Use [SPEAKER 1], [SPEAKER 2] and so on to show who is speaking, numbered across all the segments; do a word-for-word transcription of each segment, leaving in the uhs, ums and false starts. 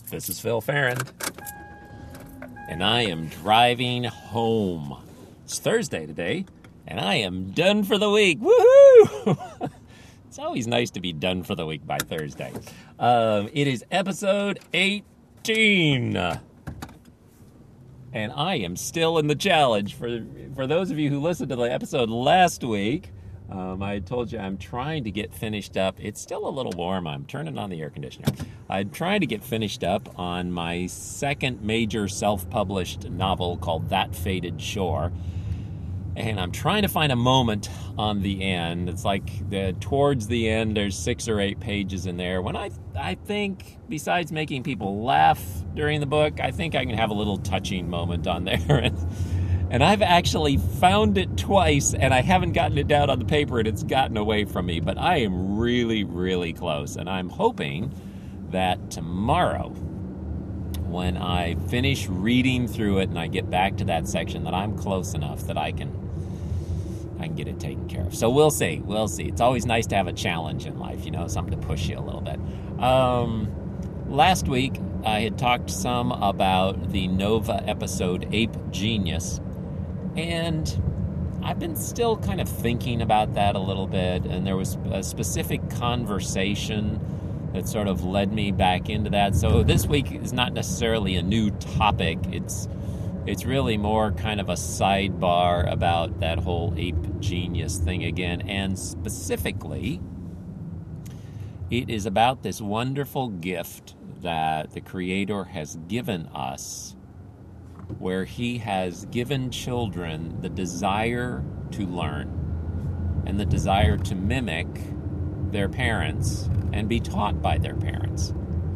[SPEAKER 1] This is Phil Farron, and I am driving home. It's Thursday today, and I am done for the week. Woohoo! It's always nice to be done for the week by Thursday. Um, it is episode eighteen, and I am still in the challenge. For for those of you who listened to the episode last week, um, I told you I'm trying to get finished up. It's still a little warm. I'm turning on the air conditioner. I'm trying to get finished up on my second major self-published novel called That Faded Shore. And I'm trying to find a moment on the end. It's like the, towards the end, there's six or eight pages in there. When I, I think, besides making people laugh during the book, I think I can have a little touching moment on there. and, and I've actually found it twice, and I haven't gotten it down on the paper, and it's gotten away from me. But I am really, really close, and I'm hoping that tomorrow, when I finish reading through it and I get back to that section, that I'm close enough that I can I can get it taken care of. So we'll see. We'll see. It's always nice to have a challenge in life, you know, something to push you a little bit. Um, last week, I had talked some about the Nova episode Ape Genius, and I've been still kind of thinking about that a little bit, and there was a specific conversation that sort of led me back into that. So this week is not necessarily a new topic. It's it's really more kind of a sidebar about that whole ape genius thing again. And specifically, it is about this wonderful gift that the Creator has given us, where He has given children the desire to learn and the desire to mimic their parents and be taught by their parents.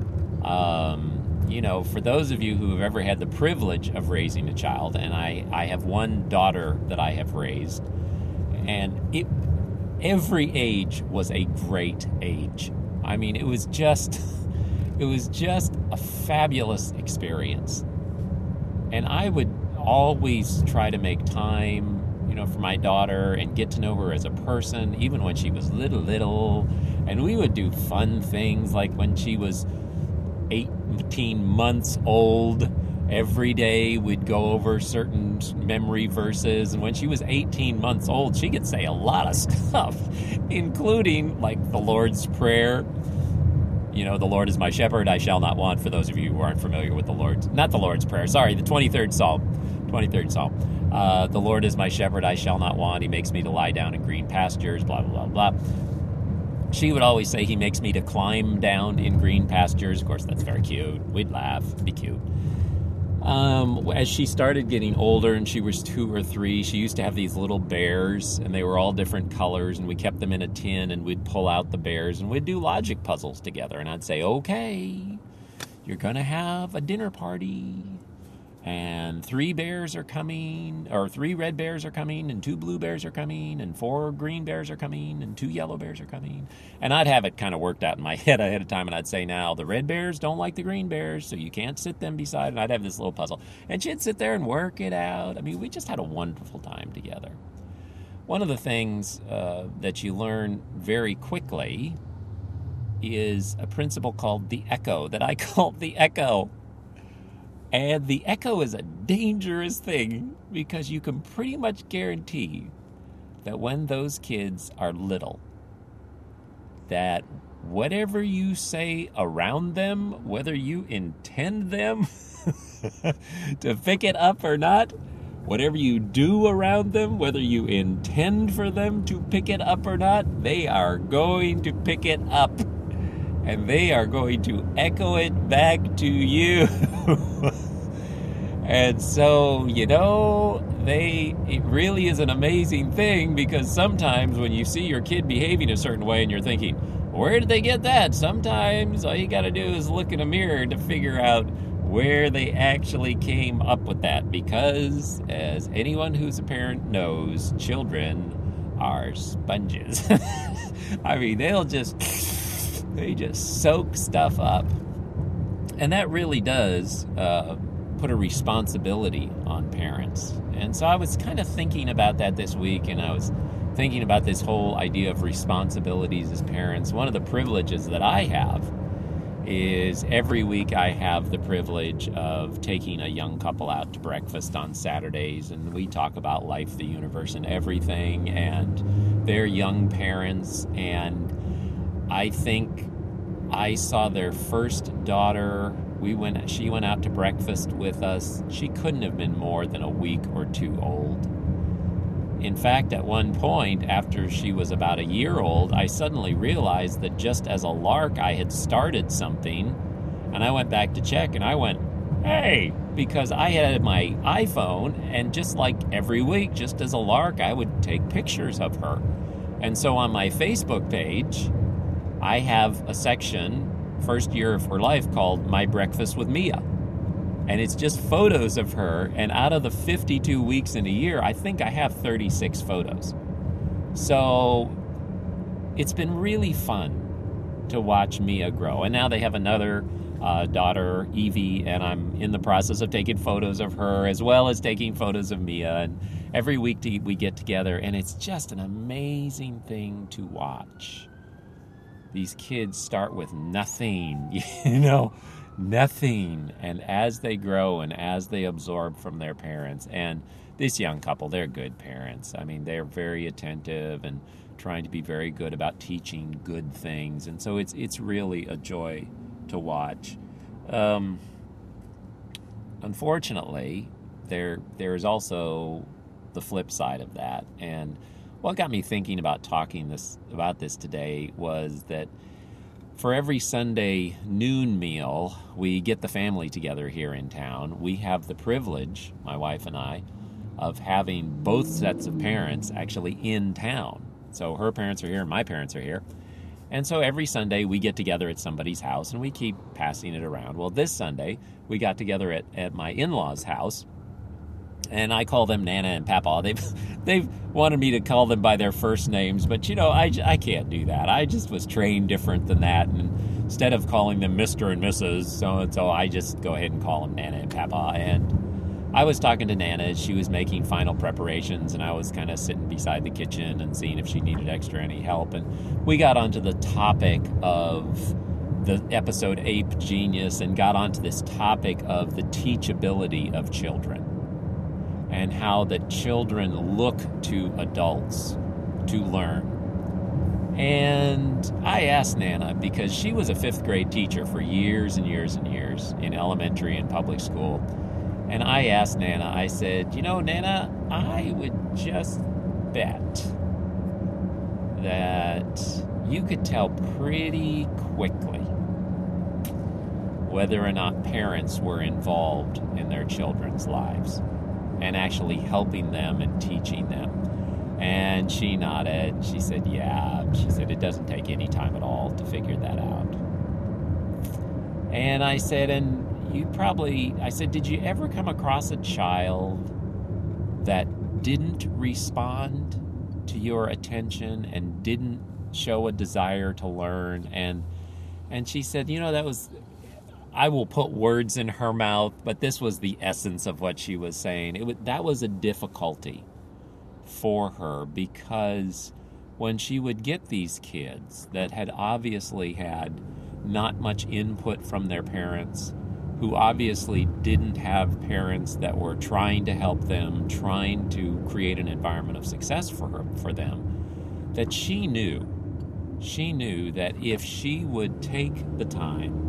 [SPEAKER 1] Um, you know, for those of you who have ever had the privilege of raising a child, and I, I have one daughter that I have raised, and it, every age was a great age. I mean, it was just, it was just a fabulous experience. And I would always try to make time, you know, for my daughter and get to know her as a person, even when she was little, little. And we would do fun things like when she was eighteen months old, every day we'd go over certain memory verses. And when she was eighteen months old, she could say a lot of stuff, including like the Lord's Prayer. You know, the Lord is my shepherd, I shall not want, for those of you who aren't familiar with the Lord's, not the Lord's Prayer, sorry, the twenty-third Psalm, twenty-third Psalm. Uh, the Lord is my shepherd, I shall not want. He makes me to lie down in green pastures, blah, blah, blah, blah. She would always say he makes me to climb down in green pastures. Of course, that's very cute. We'd laugh. It'd be cute. Um, as she started getting older and she was two or three, she used to have these little bears, and they were all different colors, and we kept them in a tin, and we'd pull out the bears, and we'd do logic puzzles together. And I'd say, okay, you're going to have a dinner party, and three bears are coming, or three red bears are coming, and two blue bears are coming, and four green bears are coming, and two yellow bears are coming. And I'd have it kind of worked out in my head ahead of time, and I'd say, now, the red bears don't like the green bears, so you can't sit them beside, and I'd have this little puzzle. And she'd sit there and work it out. I mean, we just had a wonderful time together. One of the things uh, that you learn very quickly is a principle called the echo, that I call the echo. And the echo is a dangerous thing because you can pretty much guarantee that when those kids are little, that whatever you say around them, whether you intend them to pick it up or not, whatever you do around them, whether you intend for them to pick it up or not, they are going to pick it up. And they are going to echo it back to you. And so, you know, they it really is an amazing thing, because sometimes when you see your kid behaving a certain way and you're thinking, where did they get that? Sometimes all you got to do is look in a mirror to figure out where they actually came up with that. Because, as anyone who's a parent knows, children are sponges. I mean, they'll just... They just soak stuff up. And that really does uh, put a responsibility on parents. And so I was kind of thinking about that this week, and I was thinking about this whole idea of responsibilities as parents. One of the privileges that I have is every week I have the privilege of taking a young couple out to breakfast on Saturdays, and we talk about life, the universe, and everything, and they're young parents, and I think I saw their first daughter. We went, she went out to breakfast with us. She couldn't have been more than a week or two old. In fact, at one point, after she was about a year old, I suddenly realized that just as a lark, I had started something, and I went back to check, and I went, hey, because I had my iPhone, and just like every week, just as a lark, I would take pictures of her. And so on my Facebook page, I have a section, first year of her life, called My Breakfast with Mia. And it's just photos of her, and out of the fifty-two weeks in a year, I think I have thirty-six photos. So it's been really fun to watch Mia grow. And now they have another uh, daughter, Evie, and I'm in the process of taking photos of her as well as taking photos of Mia. And every week we get together, and it's just an amazing thing to watch. These kids start with nothing, you know, nothing. And as they grow and as they absorb from their parents, and this young couple, they're good parents. I mean, they're very attentive and trying to be very good about teaching good things. And so it's it's really a joy to watch. Um, unfortunately, there there is also the flip side of that. And what got me thinking about talking this about this today was that for every Sunday noon meal, we get the family together here in town. We have the privilege, my wife and I, of having both sets of parents actually in town. So her parents are here and my parents are here. And so every Sunday we get together at somebody's house and we keep passing it around. Well, this Sunday we got together at, at my in-laws' house. And I call them Nana and Papa. They've they've wanted me to call them by their first names, but you know, I, I can't do that. I just was trained different than that, and instead of calling them Mister and Missus so and so, I just go ahead and call them Nana and Papa. And I was talking to Nana as she was making final preparations, and I was kind of sitting beside the kitchen and seeing if she needed extra any help. And we got onto the topic of the episode Ape Genius and got onto this topic of the teachability of children, and how that children look to adults to learn. And I asked Nana, because she was a fifth grade teacher for years and years and years in elementary and public school. And I asked Nana, I said, you know, Nana, I would just bet that you could tell pretty quickly whether or not parents were involved in their children's lives and actually helping them and teaching them. And she nodded. She said, yeah. She said, it doesn't take any time at all to figure that out. And I said, and you probably, I said, did you ever come across a child that didn't respond to your attention and didn't show a desire to learn? And and she said, you know, that was, I will put words in her mouth, but this was the essence of what she was saying. It was, that was a difficulty for her, because when she would get these kids that had obviously had not much input from their parents, who obviously didn't have parents that were trying to help them, trying to create an environment of success for her, for them, that she knew, she knew that if she would take the time,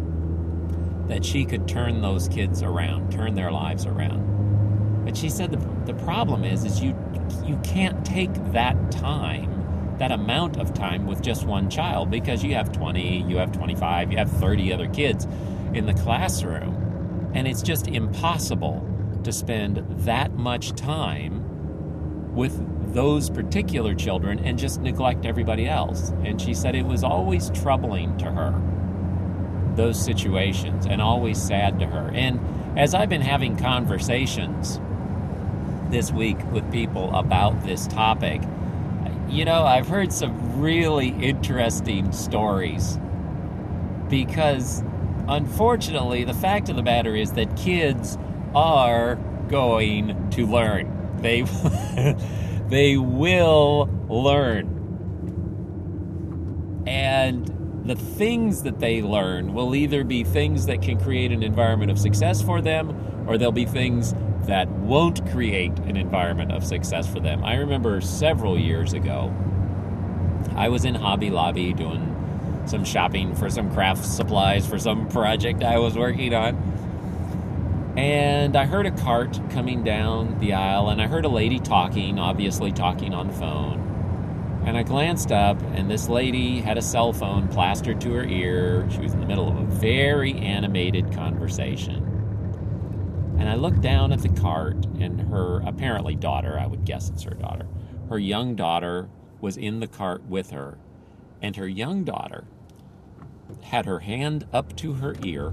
[SPEAKER 1] that she could turn those kids around, turn their lives around. But she said the the problem is, is you you can't take that time, that amount of time with just one child, because you have twenty, you have twenty-five, you have thirty other kids in the classroom, and it's just impossible to spend that much time with those particular children and just neglect everybody else. And she said it was always troubling to her, those situations, and always sad to her. And as I've been having conversations this week with people about this topic, you know, I've heard some really interesting stories, because unfortunately the fact of the matter is that kids are going to learn. They they will learn. And the things that they learn will either be things that can create an environment of success for them, or they'll be things that won't create an environment of success for them. I remember several years ago, I was in Hobby Lobby doing some shopping for some craft supplies for some project I was working on. And I heard a cart coming down the aisle, and I heard a lady talking, obviously talking on the phone. And I glanced up, and this lady had a cell phone plastered to her ear. She was in the middle of a very animated conversation. And I looked down at the cart, and her apparently daughter, I would guess it's her daughter, her young daughter was in the cart with her. And her young daughter had her hand up to her ear,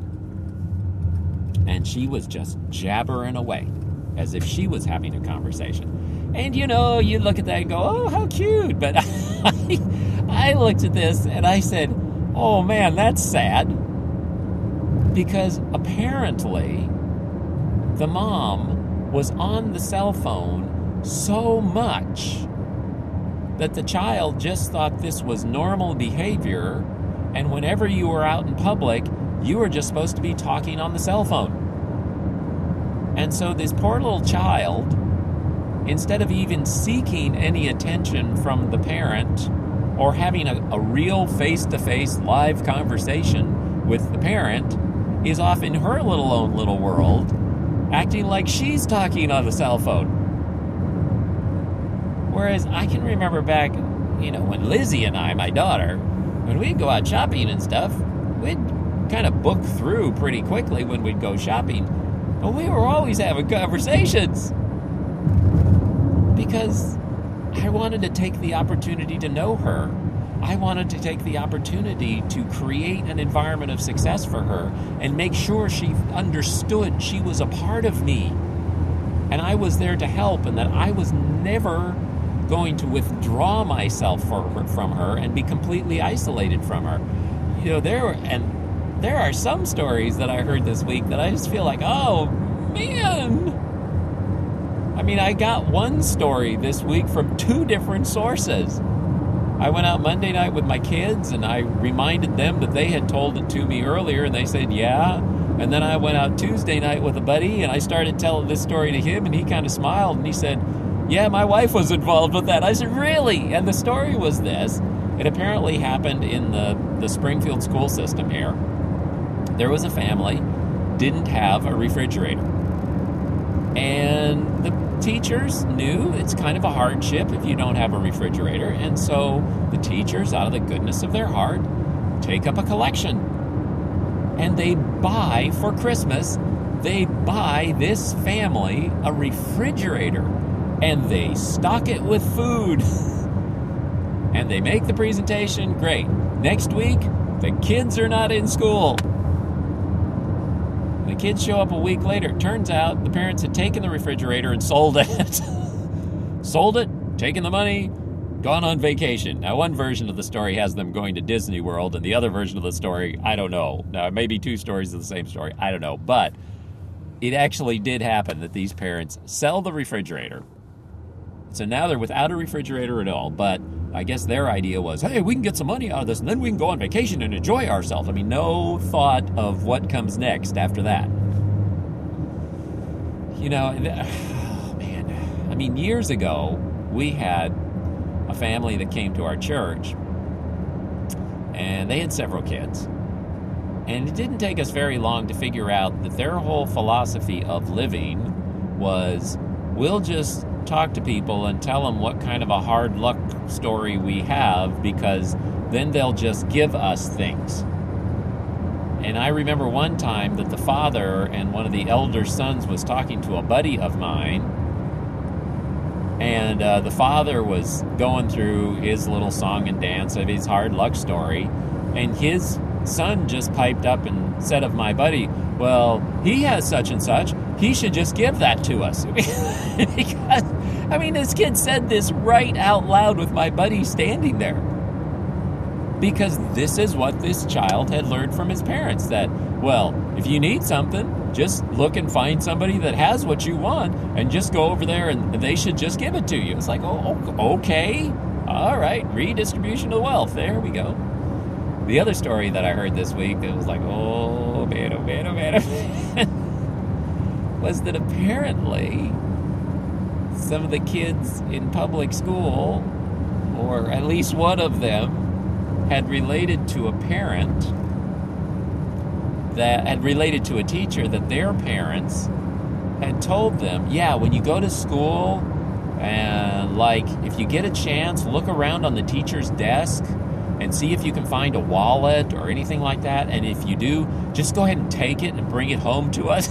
[SPEAKER 1] and she was just jabbering away as if she was having a conversation. And, you know, you look at that and go, oh, how cute. But I, I looked at this and I said, oh, man, that's sad. Because apparently the mom was on the cell phone so much that the child just thought this was normal behavior, and whenever you were out in public, you were just supposed to be talking on the cell phone. And so this poor little child, instead of even seeking any attention from the parent or having a, a real face-to-face live conversation with the parent, is off in her little own little world, acting like she's talking on the cell phone. Whereas I can remember back, you know, when Lizzie and I, my daughter, when we'd go out shopping and stuff, we'd kind of book through pretty quickly when we'd go shopping. But we were always having conversations. Because I wanted to take the opportunity to know her. I wanted to take the opportunity to create an environment of success for her and make sure she understood she was a part of me. And I was there to help, and that I was never going to withdraw myself for her, from her and be completely isolated from her. You know, there and there are some stories that I heard this week that I just feel like, oh, man. I mean, I got one story this week from two different sources. I went out Monday night with my kids, and I reminded them that they had told it to me earlier, and they said, yeah. And then I went out Tuesday night with a buddy, and I started telling this story to him, and he kind of smiled, and he said, yeah, my wife was involved with that. I said, really? And the story was this. It apparently happened in the, the Springfield school system here. There was a family, didn't have a refrigerator. And the teachers knew it's kind of a hardship if you don't have a refrigerator. And so the teachers, out of the goodness of their heart, take up a collection. And they buy, for Christmas, they buy this family a refrigerator. And they stock it with food. And they make the presentation. Great. Next week, the kids are not in school. The kids show up a week later. It turns out the parents had taken the refrigerator and sold it. Sold it, taken the money, gone on vacation. Now, one version of the story has them going to Disney World, and the other version of the story, I don't know. Now, maybe two stories of the same story. I don't know. But it actually did happen that these parents sell the refrigerator. So now they're without a refrigerator at all. But I guess their idea was, hey, we can get some money out of this, and then we can go on vacation and enjoy ourselves. I mean, no thought of what comes next after that. You know, oh, man. I mean, years ago, we had a family that came to our church, and they had several kids. And it didn't take us very long to figure out that their whole philosophy of living was, we'll just talk to people and tell them what kind of a hard luck story we have, because then they'll just give us things. And I remember one time that the father and one of the elder sons was talking to a buddy of mine, and uh, the father was going through his little song and dance of his hard luck story, and his son just piped up and said of my buddy, well, he has such and such, he should just give that to us. Because, I mean, this kid said this right out loud with my buddy standing there. Because this is what this child had learned from his parents, that, well, if you need something, just look and find somebody that has what you want, and just go over there and they should just give it to you. It's like, oh, okay, all right, redistribution of wealth, there we go. The other story that I heard this week that was like, oh man, oh man, oh man, oh man, was that apparently some of the kids in public school, or at least one of them, had related to a parent that had related to a teacher that their parents had told them, yeah, when you go to school and like if you get a chance, look around on the teacher's desk and see if you can find a wallet or anything like that. And if you do, just go ahead and take it and bring it home to us.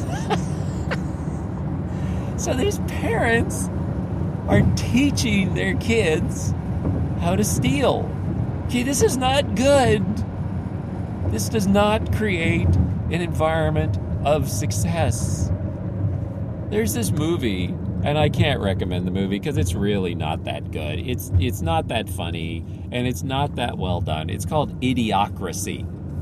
[SPEAKER 1] So these parents are teaching their kids how to steal. Okay, this is not good. This does not create an environment of success. There's this movie, and I can't recommend the movie because it's really not that good. It's it's not that funny, and it's not that well done. It's called Idiocracy.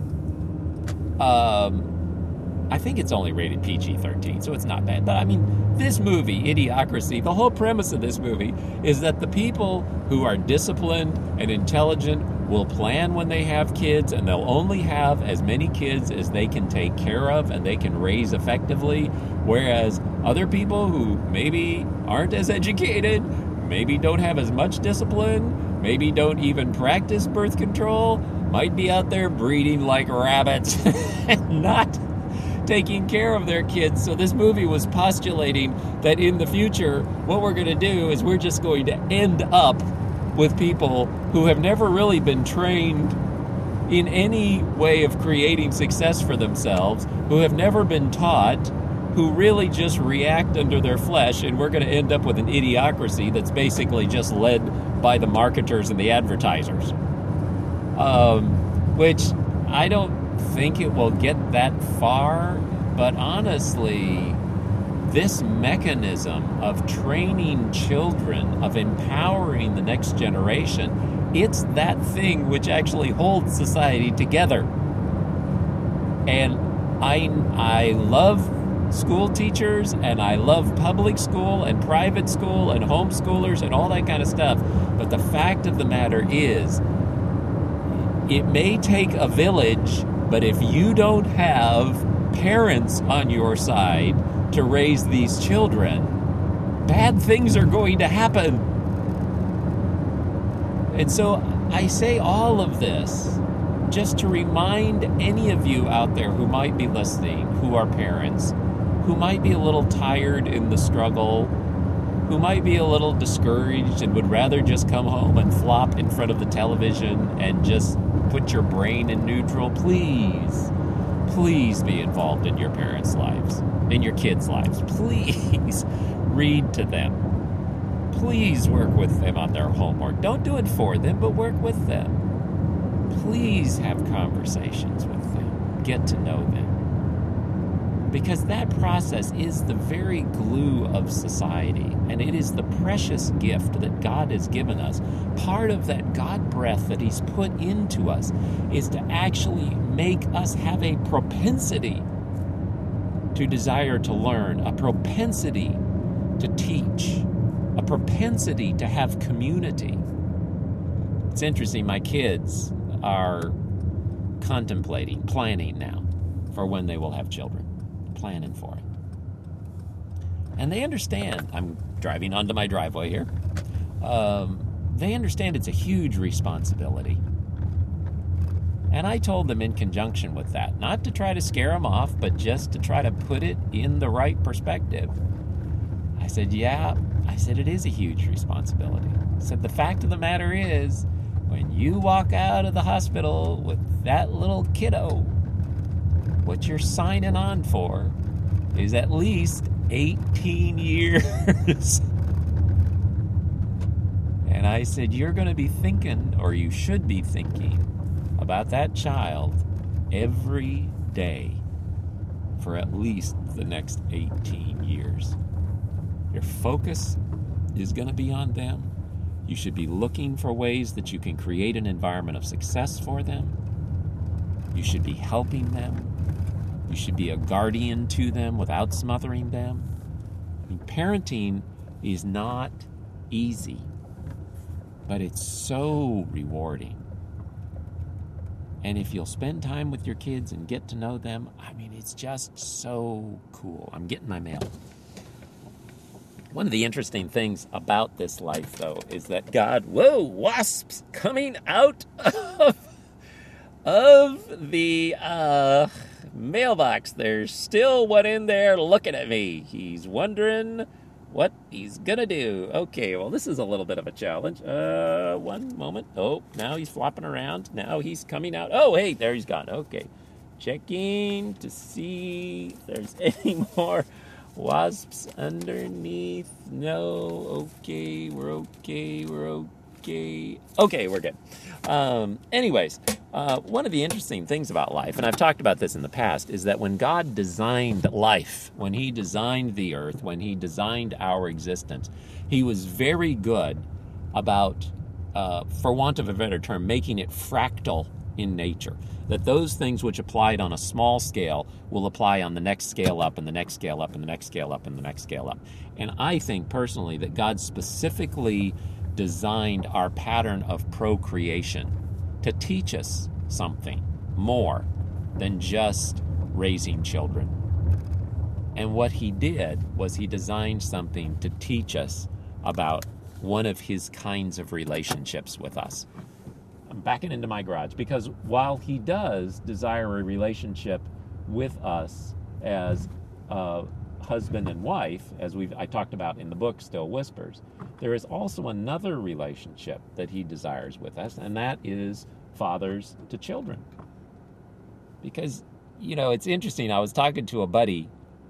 [SPEAKER 1] Um, I think it's only rated P G thirteen, so it's not bad. But I mean, this movie, Idiocracy, the whole premise of this movie is that the people who are disciplined and intelligent will plan when they have kids, and they'll only have as many kids as they can take care of and they can raise effectively, whereas other people who maybe aren't as educated, maybe don't have as much discipline, maybe don't even practice birth control, might be out there breeding like rabbits and not taking care of their kids. So this movie was postulating that in the future, what we're going to do is we're just going to end up with people who have never really been trained in any way of creating success for themselves, who have never been taught, who really just react under their flesh, and we're going to end up with an idiocracy that's basically just led by the marketers and the advertisers. Um, which I don't think it will get that far, but honestly, this mechanism of training children, of empowering the next generation, it's that thing which actually holds society together. And I, I love school teachers, and I love public school and private school and homeschoolers and all that kind of stuff. But the fact of the matter is, it may take a village, but if you don't have parents on your side to raise these children, bad things are going to happen. And so I say all of this just to remind any of you out there who might be listening, who are parents, who might be a little tired in the struggle, who might be a little discouraged and would rather just come home and flop in front of the television and just put your brain in neutral. Please, please be involved in your parents' lives, in your kids' lives. Please read to them. Please work with them on their homework. Don't do it for them, but work with them. Please have conversations with them. Get to know them. Because that process is the very glue of society, and it is the precious gift that God has given us. Part of that God breath that He's put into us is to actually make us have a propensity to desire to learn, a propensity to teach, a propensity to have community. It's interesting, my kids are contemplating, planning now for when they will have children. Planning for it. And they understand, I'm driving onto my driveway here, um, they understand it's a huge responsibility. And I told them in conjunction with that, not to try to scare them off, but just to try to put it in the right perspective. I said, yeah, I said, it is a huge responsibility. I said, the fact of the matter is, when you walk out of the hospital with that little kiddo, what you're signing on for is at least eighteen years. And I said, you're going to be thinking, or you should be thinking, about that child every day for at least the next eighteen years. Your focus is going to be on them. You should be looking for ways that you can create an environment of success for them. You should be helping them. You should be a guardian to them without smothering them. I mean, parenting is not easy, but it's so rewarding. And if you'll spend time with your kids and get to know them, I mean, it's just so cool. I'm getting my mail. One of the interesting things about this life, though, is that God, whoa, wasps coming out of, of the uh, mailbox. There's still one in there looking at me. He's wondering what he's gonna do. Okay, well, this is a little bit of a challenge. Uh, one moment. Oh, now he's flopping around. Now he's coming out. Oh, hey, there he's gone. Okay. Checking to see if there's any more wasps underneath. No. Okay, we're okay, we're okay. Okay, we're good. Um, anyways, uh, one of the interesting things about life, and I've talked about this in the past, is that when God designed life, when he designed the earth, when he designed our existence, he was very good about, uh, for want of a better term, making it fractal in nature. That those things which applied on a small scale will apply on the next scale up and the next scale up and the next scale up and the next scale up. And I think personally that God specifically designed our pattern of procreation to teach us something more than just raising children. And what he did was he designed something to teach us about one of his kinds of relationships with us. I'm backing into my garage because while he does desire a relationship with us as a husband and wife, as we've I talked about in the book Still Whispers, there is also another relationship that he desires with us, and that is fathers to children. Because, you know, it's interesting. I was talking to a buddy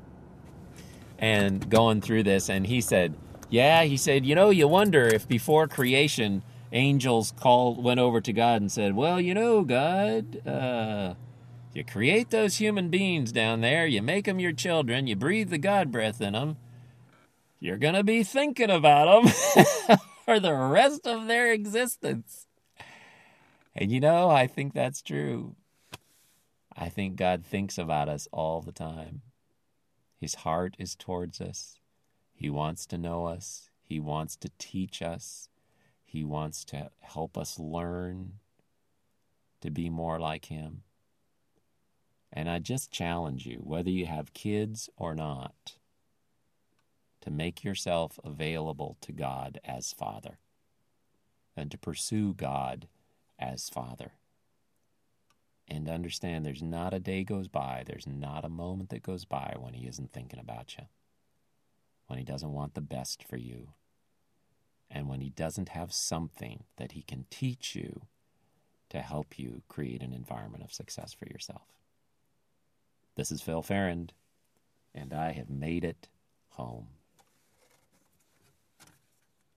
[SPEAKER 1] and going through this, and he said, yeah, he said, you know, you wonder if before creation, angels called, went over to God and said, well, you know, God, uh, you create those human beings down there, you make them your children, you breathe the God breath in them, you're going to be thinking about them for the rest of their existence. And you know, I think that's true. I think God thinks about us all the time. His heart is towards us. He wants to know us. He wants to teach us. He wants to help us learn to be more like him. And I just challenge you, whether you have kids or not, to make yourself available to God as Father and to pursue God as Father. And understand there's not a day goes by, there's not a moment that goes by when he isn't thinking about you, when he doesn't want the best for you, and when he doesn't have something that he can teach you to help you create an environment of success for yourself. This is Phil Farrand, and I have made it home.